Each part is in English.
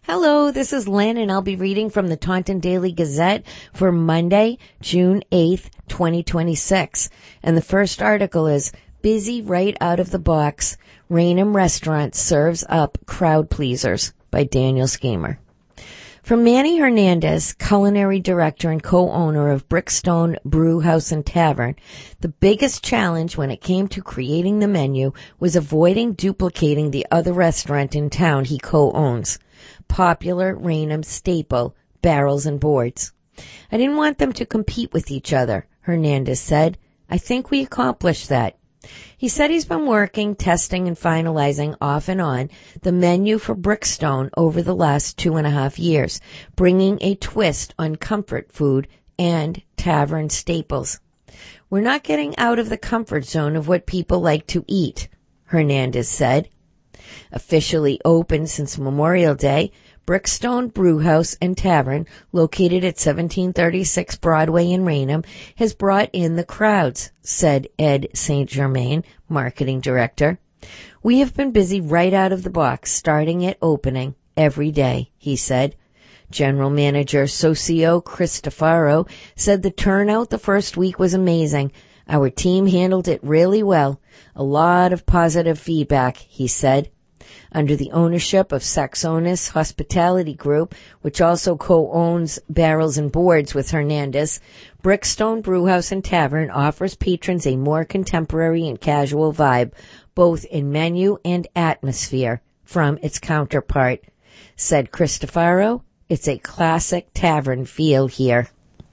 Hello, this is Lynn, and I'll be reading from the Taunton Daily Gazette for Monday, June 8th, 2026. And the first article is, Busy Right Out of the Box, Raynham Restaurant Serves Up Crowd Pleasers by Daniel Schemer. For Manny Hernandez, culinary director and co-owner of Brickstone Brew House and Tavern, the biggest challenge when it came to creating the menu was avoiding duplicating the other restaurant in town he co-owns, popular Raynham staple, Barrels and Boards. I didn't want them to compete with each other, Hernandez said. I think we accomplished that. He said he's been working, testing, and finalizing off and on the menu for Brickstone over the last 2.5 years, bringing a twist on comfort food and tavern staples. We're not getting out of the comfort zone of what people like to eat, Hernandez said. Officially open since Memorial Day, Brickstone Brewhouse and Tavern, located at 1736 Broadway in Raynham, has brought in the crowds, said Ed St. Germain, marketing director. We have been busy right out of the box, starting at opening every day, he said. General Manager Socio Cristofaro said the turnout the first week was amazing. Our team handled it really well. A lot of positive feedback, he said. Under the ownership of Saxonis Hospitality Group, which also co-owns Barrels and Boards with Hernandez, Brickstone Brewhouse and Tavern offers patrons a more contemporary and casual vibe, both in menu and atmosphere, from its counterpart. Said Cristofaro, it's a classic tavern feel here.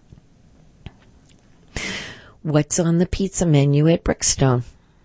What's on the pizza menu at Brickstone?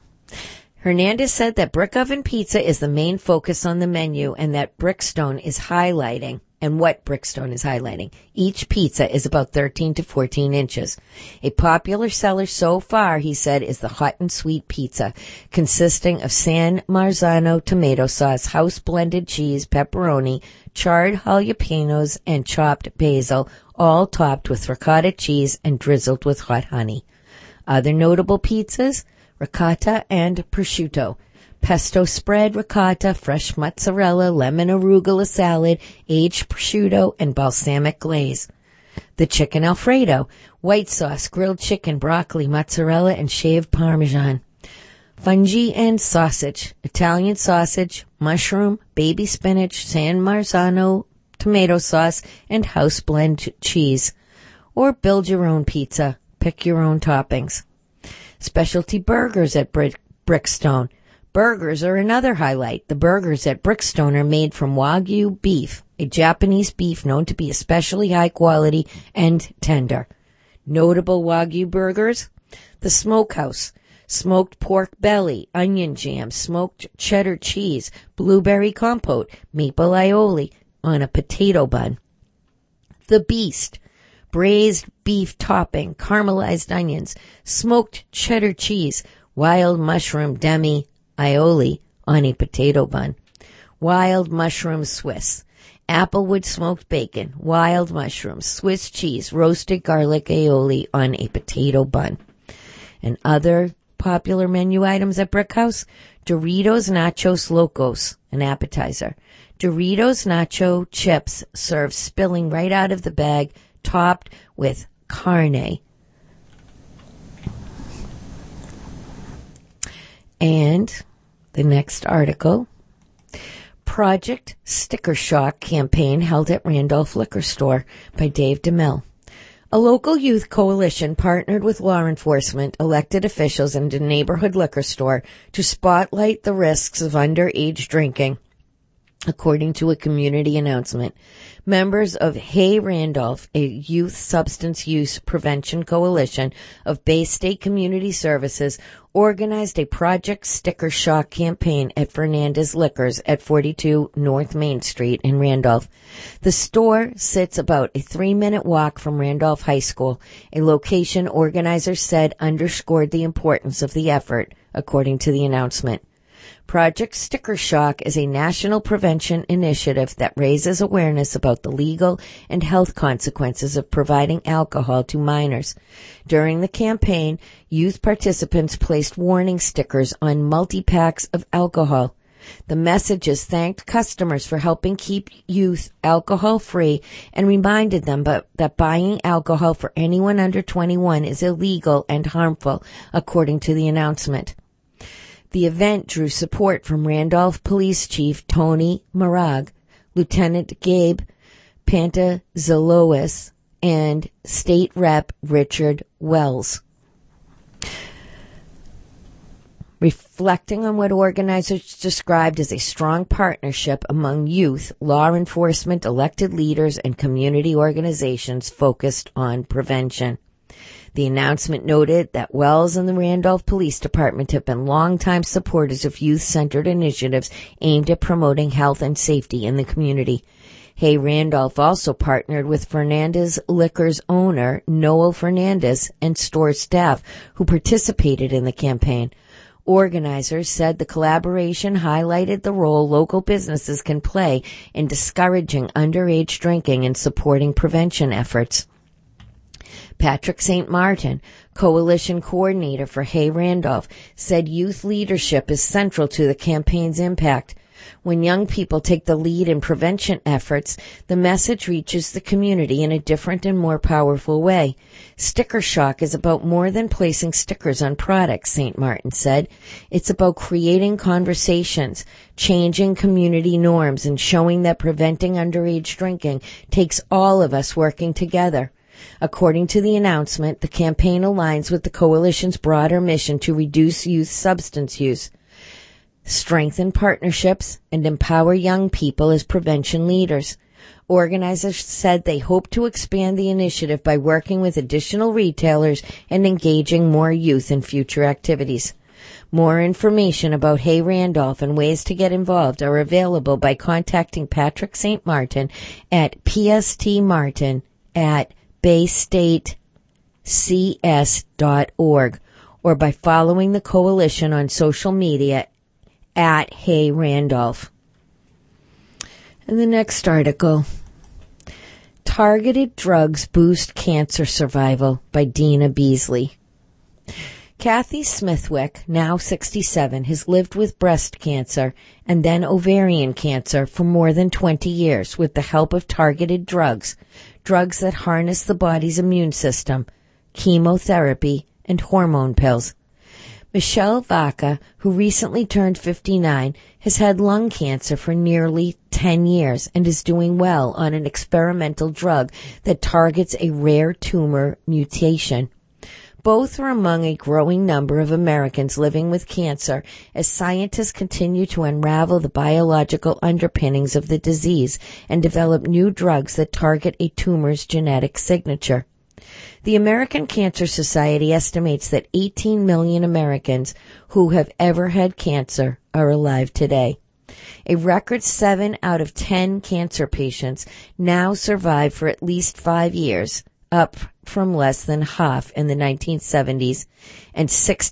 Hernandez said that brick oven pizza is the main focus on the menu and that Brickstone is highlighting, and what Brickstone is highlighting. Each pizza is about 13 to 14 inches. A popular seller so far, he said, is the hot and sweet pizza, consisting of San Marzano tomato sauce, house-blended cheese, pepperoni, charred jalapenos, and chopped basil, all topped with ricotta cheese and drizzled with hot honey. Other notable pizzas, ricotta and prosciutto, pesto spread ricotta, fresh mozzarella, lemon arugula salad, aged prosciutto, and balsamic glaze. The chicken Alfredo, white sauce, grilled chicken, broccoli, mozzarella, and shaved parmesan. Fungi and sausage, Italian sausage, mushroom, baby spinach, San Marzano tomato sauce, and house blend cheese. Or build your own pizza. Pick your own toppings. Specialty burgers at Brickstone. Burgers are another highlight. The burgers at Brickstone are made from Wagyu beef, a Japanese beef known to be especially high quality and tender. Notable Wagyu burgers: the Smokehouse, smoked pork belly, onion jam, smoked cheddar cheese, blueberry compote, maple aioli on a potato bun. The Beast, braised beef topping, caramelized onions, smoked cheddar cheese, wild mushroom demi aioli on a potato bun. Wild mushroom Swiss, applewood smoked bacon, wild mushrooms, Swiss cheese, roasted garlic aioli on a potato bun. And other popular menu items at Brickhouse: Doritos Nachos Locos, an appetizer. Doritos nacho chips served spilling right out of the bag, topped with carne. And the next article, Project Sticker Shock campaign held at Randolph Liquor Store by Dave DeMille. A local youth coalition partnered with law enforcement, elected officials, and a neighborhood liquor store to spotlight the risks of underage drinking. According to a community announcement, members of Hey Randolph, a youth substance use prevention coalition of Bay State Community Services, organized a Project Sticker Shock campaign at Fernandez Liquors at 42 North Main Street in Randolph. The store sits about a 3-minute walk from Randolph High School, a location organizers said underscored the importance of the effort, according to the announcement. Project Sticker Shock is a national prevention initiative that raises awareness about the legal and health consequences of providing alcohol to minors. During the campaign, youth participants placed warning stickers on multi-packs of alcohol. The messages thanked customers for helping keep youth alcohol-free and reminded them that buying alcohol for anyone under 21 is illegal and harmful, according to the announcement. The event drew support from Randolph Police Chief Tony Marag, Lieutenant Gabe Pantazalois, and State Rep Richard Wells. Reflecting on what organizers described as a strong partnership among youth, law enforcement, elected leaders, and community organizations focused on prevention. The announcement noted that Wells and the Randolph Police Department have been longtime supporters of youth-centered initiatives aimed at promoting health and safety in the community. Hay Randolph also partnered with Fernandez Liquor's owner, Noel Fernandez, and store staff who participated in the campaign. Organizers said the collaboration highlighted the role local businesses can play in discouraging underage drinking and supporting prevention efforts. Patrick St. Martin, coalition coordinator for Hay Randolph, said youth leadership is central to the campaign's impact. When young people take the lead in prevention efforts, the message reaches the community in a different and more powerful way. Sticker shock is about more than placing stickers on products, St. Martin said. It's about creating conversations, changing community norms, and showing that preventing underage drinking takes all of us working together. According to the announcement, the campaign aligns with the coalition's broader mission to reduce youth substance use, strengthen partnerships, and empower young people as prevention leaders. Organizers said they hope to expand the initiative by working with additional retailers and engaging more youth in future activities. More information about Hay Randolph and ways to get involved are available by contacting Patrick St. Martin at pstmartin@baystatecs.org or by following the coalition on social media at Hay Randolph. And the next article, Targeted Drugs Boost Cancer Survival by Dina Beasley. Kathy Smithwick, now 67, has lived with breast cancer and then ovarian cancer for more than 20 years with the help of targeted drugs that harness the body's immune system, chemotherapy, and hormone pills. Michelle Vaca, who recently turned 59, has had lung cancer for nearly 10 years and is doing well on an experimental drug that targets a rare tumor mutation. Both are among a growing number of Americans living with cancer as scientists continue to unravel the biological underpinnings of the disease and develop new drugs that target a tumor's genetic signature. The American Cancer Society estimates that 18 million Americans who have ever had cancer are alive today. A record 7 out of 10 cancer patients now survive for at least 5 years, up from less than half in the 1970s and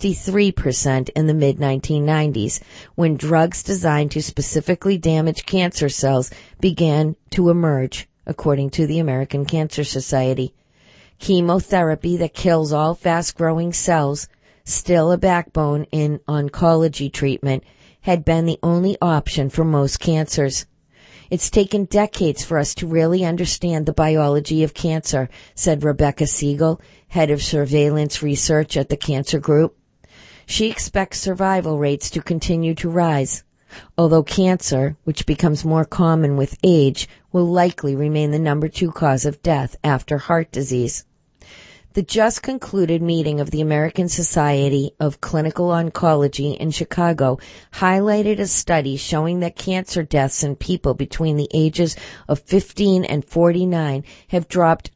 63% in the mid-1990s, when drugs designed to specifically damage cancer cells began to emerge, according to the American Cancer Society. Chemotherapy that kills all fast-growing cells, still a backbone in oncology treatment, had been the only option for most cancers. It's taken decades for us to really understand the biology of cancer, said Rebecca Siegel, head of surveillance research at the Cancer Group. She expects survival rates to continue to rise, although cancer, which becomes more common with age, will likely remain the number 2 cause of death after heart disease. The just concluded meeting of the American Society of Clinical Oncology in Chicago highlighted a study showing that cancer deaths in people between the ages of 15 and 49 have dropped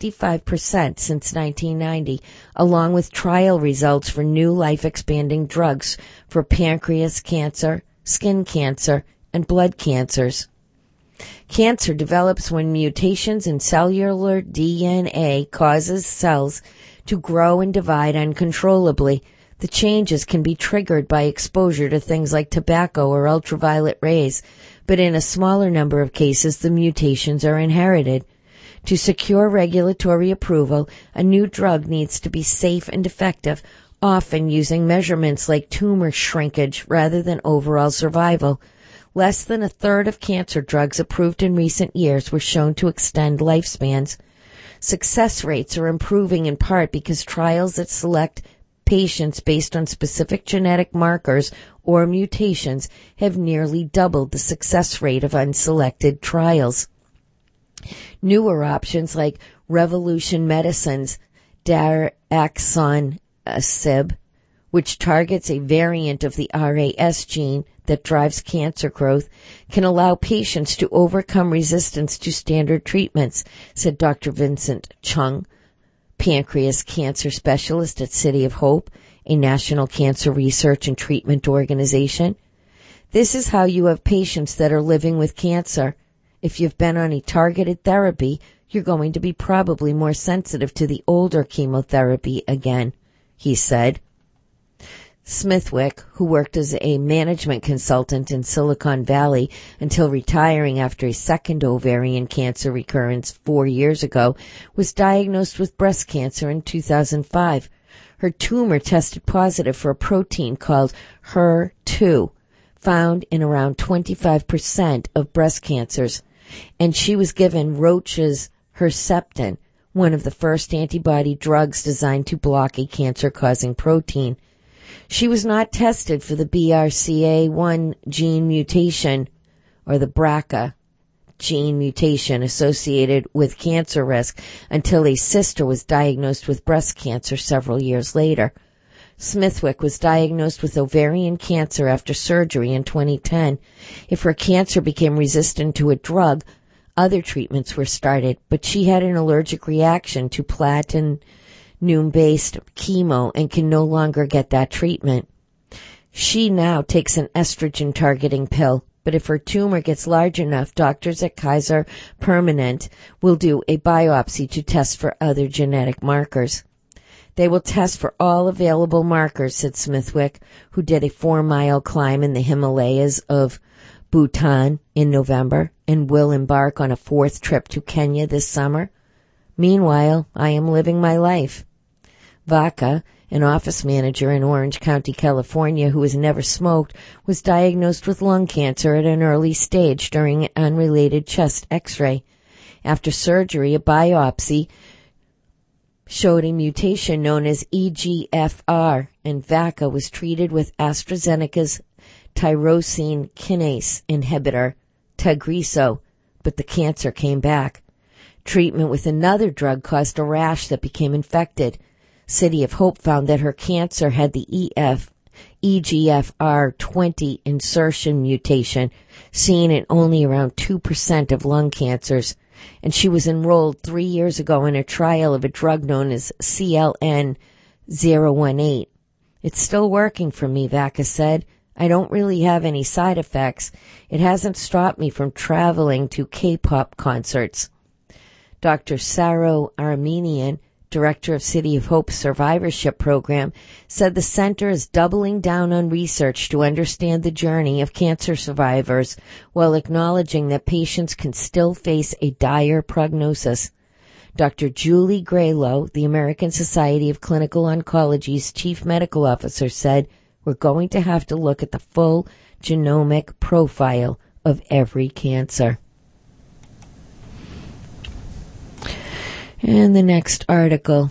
25% since 1990, along with trial results for new life-expanding drugs for pancreas cancer, skin cancer, and blood cancers. Cancer develops when mutations in cellular DNA causes cells to grow and divide uncontrollably. The changes can be triggered by exposure to things like tobacco or ultraviolet rays, but in a smaller number of cases, the mutations are inherited. To secure regulatory approval, a new drug needs to be safe and effective, often using measurements like tumor shrinkage rather than overall survival. Less than a third of cancer drugs approved in recent years were shown to extend lifespans. Success rates are improving in part because trials that select patients based on specific genetic markers or mutations have nearly doubled the success rate of unselected trials. Newer options like Revolution Medicines' daraxonrasib, which targets a variant of the RAS gene that drives cancer growth, can allow patients to overcome resistance to standard treatments, said Dr. Vincent Chung, pancreas cancer specialist at City of Hope, a national cancer research and treatment organization. This is how you have patients that are living with cancer. If you've been on a targeted therapy, you're going to be probably more sensitive to the older chemotherapy again, he said. Smithwick, who worked as a management consultant in Silicon Valley until retiring after a second ovarian cancer recurrence 4 years ago, was diagnosed with breast cancer in 2005. Her tumor tested positive for a protein called HER2, found in around 25% of breast cancers, and she was given Roche's Herceptin, one of the first antibody drugs designed to block a cancer-causing protein. She was not tested for the BRCA1 gene mutation, or the BRCA gene mutation associated with cancer risk, until a sister was diagnosed with breast cancer several years later. Smithwick was diagnosed with ovarian cancer after surgery in 2010. If her cancer became resistant to a drug, other treatments were started, but she had an allergic reaction to platinum-based chemo and can no longer get that treatment. She now takes an estrogen-targeting pill, but if her tumor gets large enough, doctors at Kaiser Permanente will do a biopsy to test for other genetic markers. They will test for all available markers, said Smithwick, who did a 4-mile climb in the Himalayas of Bhutan in November and will embark on a 4th trip to Kenya this summer. Meanwhile, I am living my life. Vaca, an office manager in Orange County, California, who has never smoked, was diagnosed with lung cancer at an early stage during an unrelated chest x-ray. After surgery, a biopsy showed a mutation known as EGFR, and Vaca was treated with AstraZeneca's tyrosine kinase inhibitor, Tagrisso, but the cancer came back. Treatment with another drug caused a rash that became infected. City of Hope found that her cancer had the EGFR20 insertion mutation, seen in only around 2% of lung cancers, and she was enrolled 3 years ago in a trial of a drug known as CLN-018. It's still working for me, Vaca said. I don't really have any side effects. It hasn't stopped me from traveling to K-pop concerts. Dr. Saro Armenian, director of City of Hope's survivorship program, said the center is doubling down on research to understand the journey of cancer survivors while acknowledging that patients can still face a dire prognosis. Dr. Julie Graylow, the American Society of Clinical Oncology's chief medical officer, said, "We're going to have to look at the full genomic profile of every cancer." And the next article.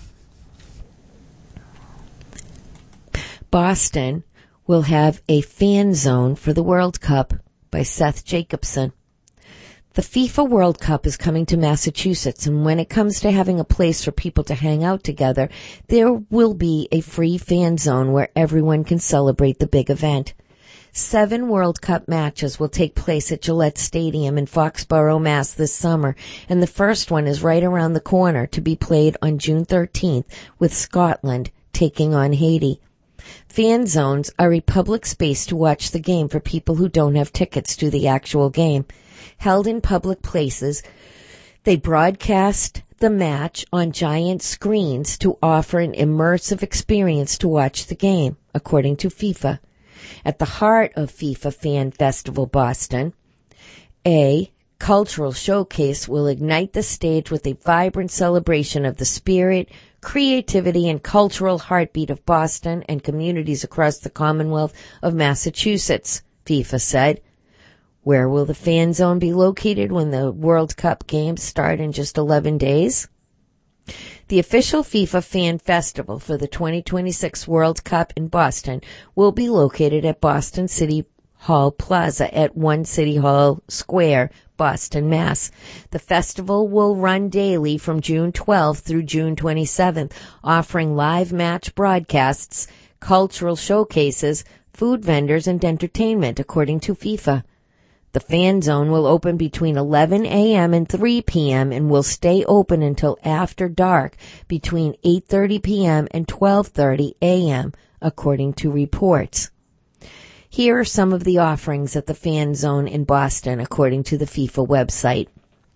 Boston will have a fan zone for the World Cup, by Seth Jacobson. The FIFA World Cup is coming to Massachusetts, and when it comes to having a place for people to hang out together, there will be a free fan zone where everyone can celebrate the big event. 7 World Cup matches will take place at Gillette Stadium in Foxborough, Mass. This summer, and the first one is right around the corner to be played on June 13th with Scotland taking on Haiti. Fan zones are a public space to watch the game for people who don't have tickets to the actual game. Held in public places, they broadcast the match on giant screens to offer an immersive experience to watch the game, according to FIFA. At the heart of FIFA Fan Festival Boston, a cultural showcase will ignite the stage with a vibrant celebration of the spirit, creativity, and cultural heartbeat of Boston and communities across the Commonwealth of Massachusetts, FIFA said. Where will the fan zone be located when the World Cup games start in just 11 days? The official FIFA Fan Festival for the 2026 World Cup in Boston will be located at Boston City Hall Plaza at 1 City Hall Square, Boston, Mass. The festival will run daily from June 12th through June 27th, offering live match broadcasts, cultural showcases, food vendors, and entertainment, according to FIFA. The fan zone will open between 11 a.m. and 3 p.m. and will stay open until after dark between 8:30 p.m. and 12:30 a.m., according to reports. Here are some of the offerings at the fan zone in Boston, according to the FIFA website.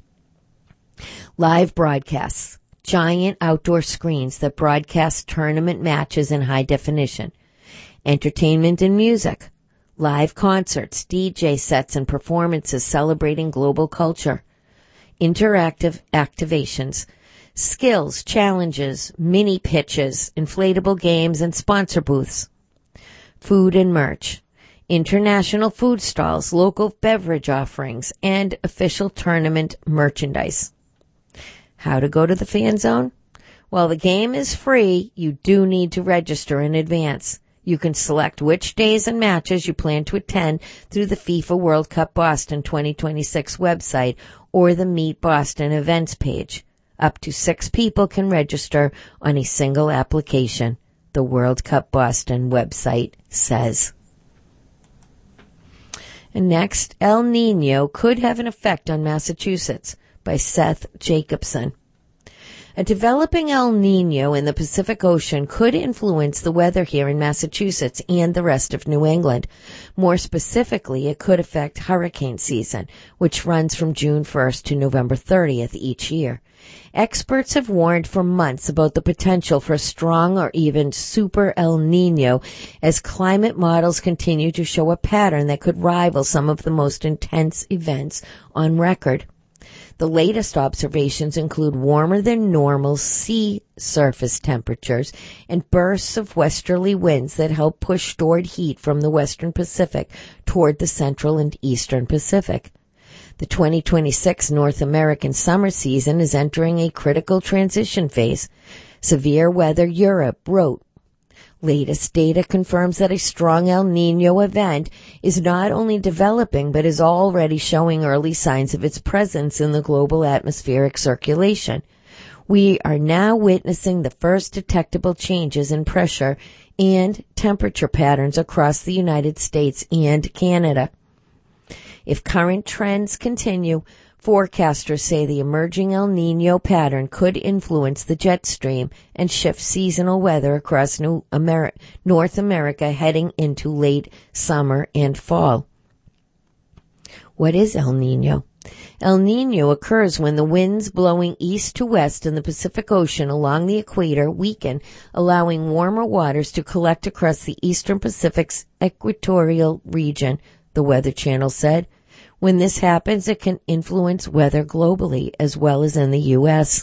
Live broadcasts. Giant outdoor screens that broadcast tournament matches in high definition. Entertainment and music. Live concerts, DJ sets, and performances celebrating global culture. Interactive activations. Skills, challenges, mini pitches, inflatable games, and sponsor booths. Food and merch. International food stalls, local beverage offerings, and official tournament merchandise. How to go to the fan zone? While the game is free, you do need to register in advance. You can select which days and matches you plan to attend through the FIFA World Cup Boston 2026 website or the Meet Boston events page. Up to 6 people can register on a single application, the World Cup Boston website says. And next, El Niño could have an effect on Massachusetts by Seth Jacobson. A developing El Niño in the Pacific Ocean could influence the weather here in Massachusetts and the rest of New England. More specifically, it could affect hurricane season, which runs from June 1st to November 30th each year. Experts have warned for months about the potential for a strong or even super El Niño as climate models continue to show a pattern that could rival some of the most intense events on record. The latest observations include warmer than normal sea surface temperatures and bursts of westerly winds that help push stored heat from the western Pacific toward the central and eastern Pacific. The 2026 North American summer season is entering a critical transition phase. Severe Weather Europe wrote, latest data confirms that a strong El Niño event is not only developing but is already showing early signs of its presence in the global atmospheric circulation. We are now witnessing the first detectable changes in pressure and temperature patterns across the United States and Canada. If current trends continue, forecasters say the emerging El Niño pattern could influence the jet stream and shift seasonal weather across North America heading into late summer and fall. What is El Niño? El Niño occurs when the winds blowing east to west in the Pacific Ocean along the equator weaken, allowing warmer waters to collect across the eastern Pacific's equatorial region, the Weather Channel said. When this happens, it can influence weather globally as well as in the U.S.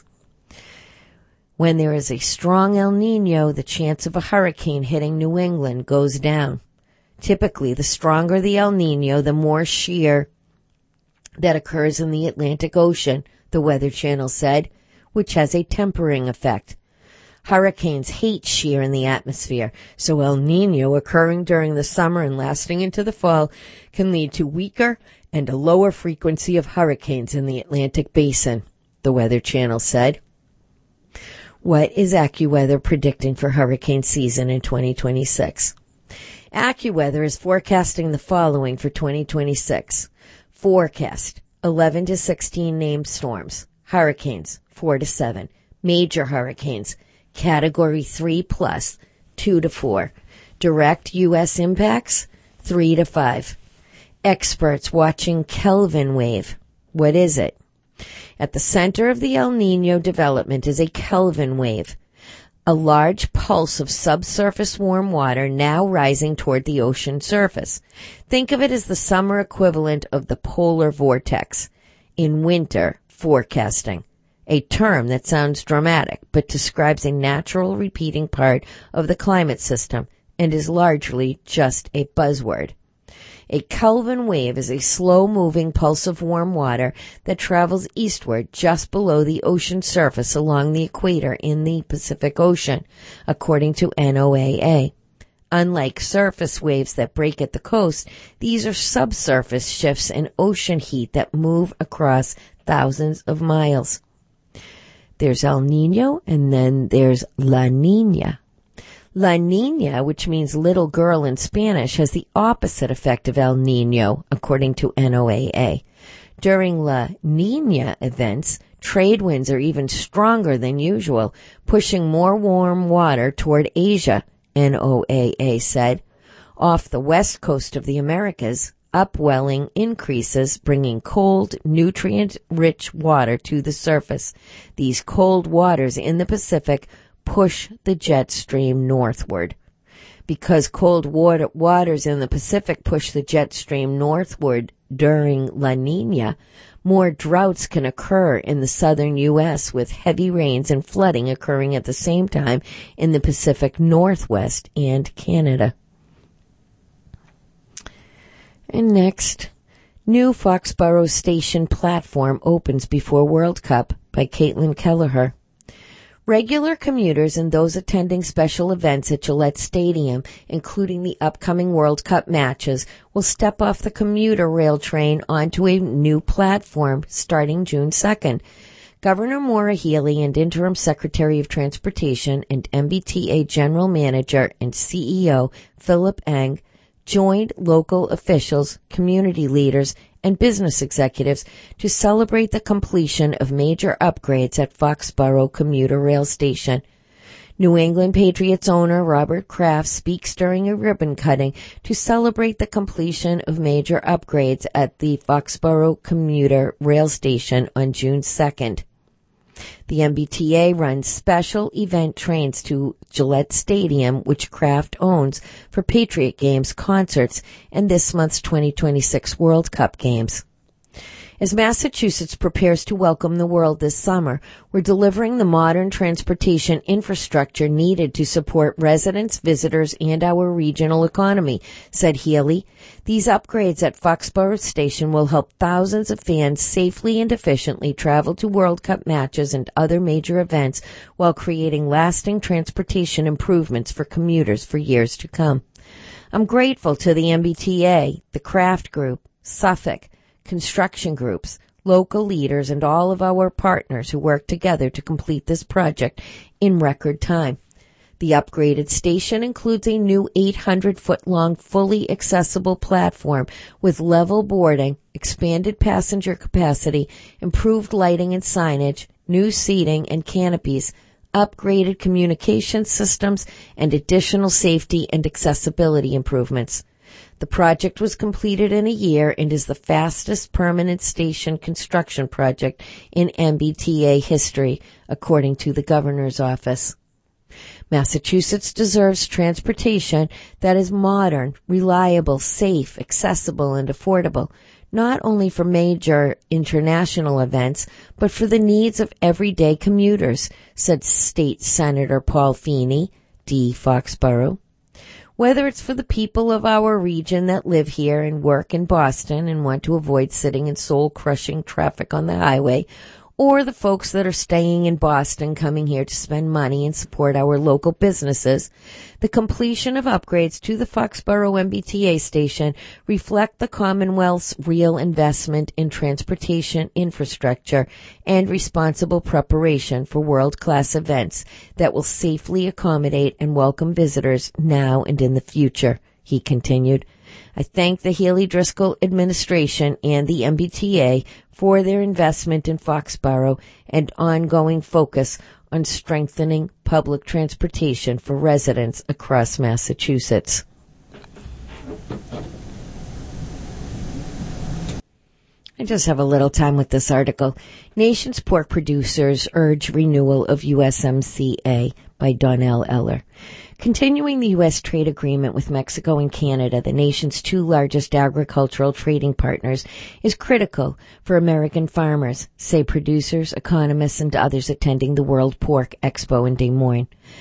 When there is a strong El Niño, the chance of a hurricane hitting New England goes down. Typically, the stronger the El Niño, the more shear that occurs in the Atlantic Ocean, the Weather Channel said, which has a tempering effect. Hurricanes hate shear in the atmosphere, so El Niño occurring during the summer and lasting into the fall can lead to weaker and a lower frequency of hurricanes in the Atlantic Basin, the Weather Channel said. What is AccuWeather predicting for hurricane season in 2026? AccuWeather is forecasting the following for 2026. Forecast, 11 to 16 named storms. Hurricanes, 4 to 7. Major hurricanes, Category 3 plus, 2 to 4. Direct U.S. impacts, 3 to 5. Experts watching Kelvin wave. What is it? At the center of the El Niño development is a Kelvin wave, a large pulse of subsurface warm water now rising toward the ocean surface. Think of it as the summer equivalent of the polar vortex. In winter, forecasting, a term that sounds dramatic but describes a natural repeating part of the climate system and is largely just a buzzword. A Kelvin wave is a slow-moving pulse of warm water that travels eastward just below the ocean surface along the equator in the Pacific Ocean, according to NOAA. Unlike surface waves that break at the coast, these are subsurface shifts in ocean heat that move across thousands of miles. There's El Niño, and then there's La Niña. La Niña, which means little girl in Spanish, has the opposite effect of El Niño, according to NOAA. During La Niña events, trade winds are even stronger than usual, pushing more warm water toward Asia, NOAA said. Off the west coast of the Americas, upwelling increases, bringing cold, nutrient-rich water to the surface. These cold waters in the Pacific push the jet stream northward. Because cold waters in the Pacific push the jet stream northward during La Niña, more droughts can occur in the southern U.S., with heavy rains and flooding occurring at the same time in the Pacific Northwest and Canada. And next, new Foxborough Station platform opens before World Cup by Caitlin Kelleher. Regular commuters and those attending special events at Gillette Stadium, including the upcoming World Cup matches, will step off the commuter rail train onto a new platform starting June 2nd. Governor Maura Healey and Interim Secretary of Transportation and MBTA General Manager and CEO Philip Eng joined local officials, community leaders, and business executives to celebrate the completion of major upgrades at Foxborough Commuter Rail Station. New England Patriots owner Robert Kraft speaks during a ribbon cutting to celebrate the completion of major upgrades at the Foxborough Commuter Rail Station on June 2nd. The MBTA runs special event trains to Gillette Stadium, which Kraft owns, for Patriot games, concerts, and this month's 2026 World Cup games. As Massachusetts prepares to welcome the world this summer, we're delivering the modern transportation infrastructure needed to support residents, visitors, and our regional economy, said Healey. These upgrades at Foxborough Station will help thousands of fans safely and efficiently travel to World Cup matches and other major events while creating lasting transportation improvements for commuters for years to come. I'm grateful to the MBTA, the Kraft Group, Suffolk, construction groups, local leaders, and all of our partners who work together to complete this project in record time. The upgraded station includes a new 800-foot-long, fully accessible platform with level boarding, expanded passenger capacity, improved lighting and signage, new seating and canopies, upgraded communication systems, and additional safety and accessibility improvements. The project was completed in a year and is the fastest permanent station construction project in MBTA history, according to the governor's office. Massachusetts deserves transportation that is modern, reliable, safe, accessible, and affordable, not only for major international events, but for the needs of everyday commuters, said State Senator Paul Feeney, D. Foxborough. Whether it's for the people of our region that live here and work in Boston and want to avoid sitting in soul-crushing traffic on the highway, or the folks that are staying in Boston coming here to spend money and support our local businesses, the completion of upgrades to the Foxborough MBTA station reflect the Commonwealth's real investment in transportation infrastructure and responsible preparation for world-class events that will safely accommodate and welcome visitors now and in the future, he continued. I thank the Healey-Driscoll administration and the MBTA for their investment in Foxborough and ongoing focus on strengthening public transportation for residents across Massachusetts. I just have a little time with this article. Nation's pork producers urge renewal of USMCA by Donnell Eller. Continuing the U.S. trade agreement with Mexico and Canada, the nation's two largest agricultural trading partners, is critical for American farmers, say producers, economists, and others attending the World Pork Expo in Des Moines.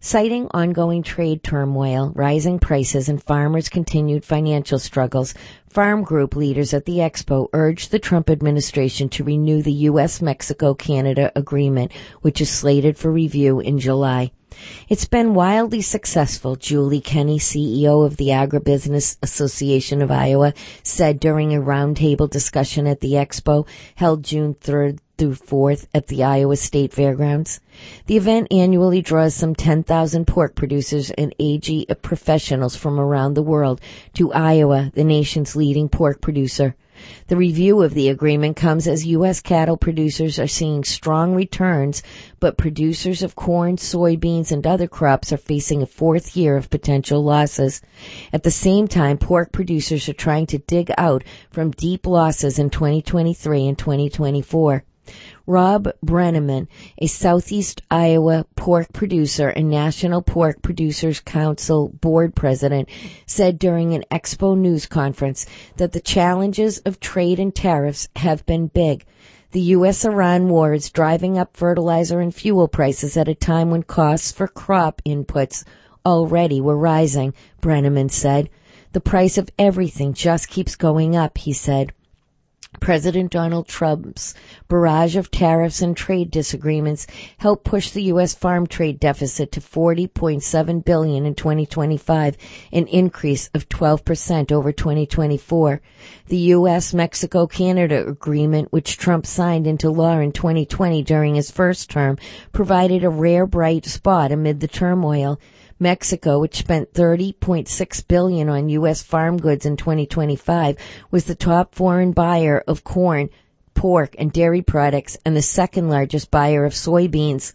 Citing ongoing trade turmoil, rising prices, and farmers' continued financial struggles, farm group leaders at the expo urged the Trump administration to renew the U.S.-Mexico-Canada agreement, which is slated for review in July. It's been wildly successful, Julie Kenney, CEO of the Agribusiness Association of Iowa, said during a roundtable discussion at the expo held June 3rd through 4th at the Iowa State Fairgrounds. The event annually draws some 10,000 pork producers and AG professionals from around the world to Iowa, the nation's leading pork producer. The review of the agreement comes as U.S. cattle producers are seeing strong returns, but producers of corn, soybeans, and other crops are facing a fourth year of potential losses. At the same time, pork producers are trying to dig out from deep losses in 2023 and 2024. Rob Brenneman, a Southeast Iowa pork producer and National Pork Producers Council board president, said during an Expo news conference that the challenges of trade and tariffs have been big. The U.S.-Iran war is driving up fertilizer and fuel prices at a time when costs for crop inputs already were rising, Brenneman said. The price of everything just keeps going up, he said. President Donald Trump's barrage of tariffs and trade disagreements helped push the U.S. farm trade deficit to $40.7 billion in 2025, an increase of 12% over 2024. The U.S.-Mexico-Canada agreement, which Trump signed into law in 2020 during his first term, provided a rare bright spot amid the turmoil. Mexico, which spent $30.6 billion on U.S. farm goods in 2025, was the top foreign buyer of corn, pork, and dairy products, and the second largest buyer of soybeans.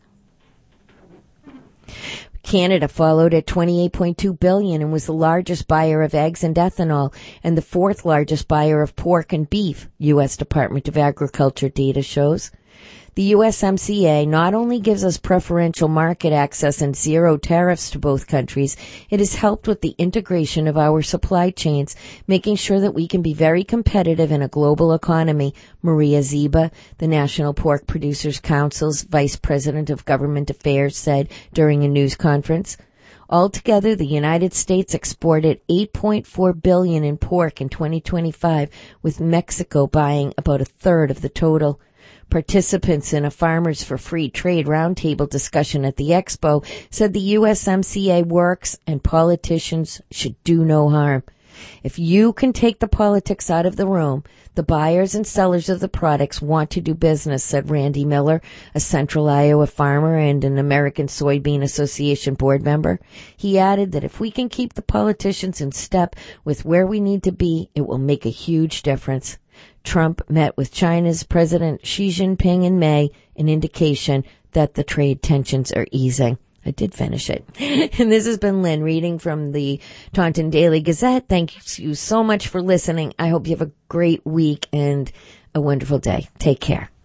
Canada followed at $28.2 billion and was the largest buyer of eggs and ethanol, and the fourth largest buyer of pork and beef, U.S. Department of Agriculture data shows. The USMCA not only gives us preferential market access and zero tariffs to both countries, it has helped with the integration of our supply chains, making sure that we can be very competitive in a global economy, Maria Ziba, the National Pork Producers Council's Vice President of Government Affairs, said during a news conference. Altogether, the United States exported $8.4 billion in pork in 2025, with Mexico buying about a third of the total. Participants in a Farmers for Free Trade roundtable discussion at the expo said the USMCA works and politicians should do no harm. If you can take the politics out of the room, the buyers and sellers of the products want to do business, said Randy Miller, a Central Iowa farmer and an American Soybean Association board member. He added that if we can keep the politicians in step with where we need to be, it will make a huge difference. Trump met with China's President Xi Jinping in May, an indication that the trade tensions are easing. I did finish it. And this has been Lynn reading from the Taunton Daily Gazette. Thank you so much for listening. I hope you have a great week and a wonderful day. Take care.